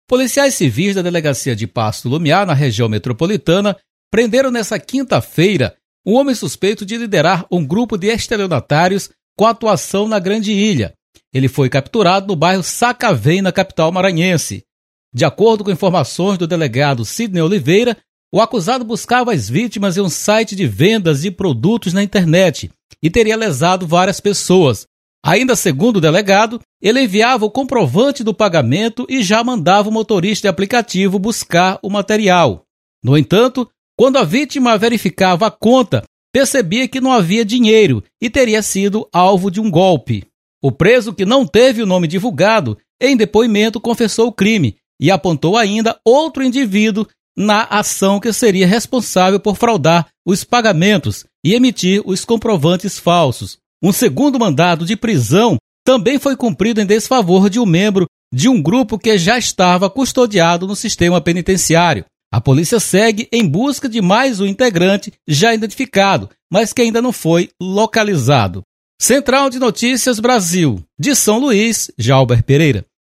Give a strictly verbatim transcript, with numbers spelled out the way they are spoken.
Policiais civis da delegacia de Paço Lumiar, na região metropolitana, prenderam nesta quinta-feira um homem suspeito de liderar um grupo de estelionatários com atuação na Grande Ilha. Ele foi capturado no bairro Sacavém, na capital maranhense. De acordo com informações do delegado Sidney Oliveira, o acusado buscava as vítimas em um site de vendas de produtos na internet e teria lesado várias pessoas. Ainda segundo o delegado, ele enviava o comprovante do pagamento e já mandava o motorista de aplicativo buscar o material. No entanto, quando a vítima verificava a conta, percebia que não havia dinheiro e teria sido alvo de um golpe. O preso, que não teve o nome divulgado, em depoimento confessou o crime e apontou ainda outro indivíduo na ação que seria responsável por fraudar os pagamentos e emitir os comprovantes falsos. Um segundo mandado de prisão também foi cumprido em desfavor de um membro de um grupo que já estava custodiado no sistema penitenciário. A polícia segue em busca de mais um integrante já identificado, mas que ainda não foi localizado. Central de Notícias Brasil, de São Luís, Jalber Pereira.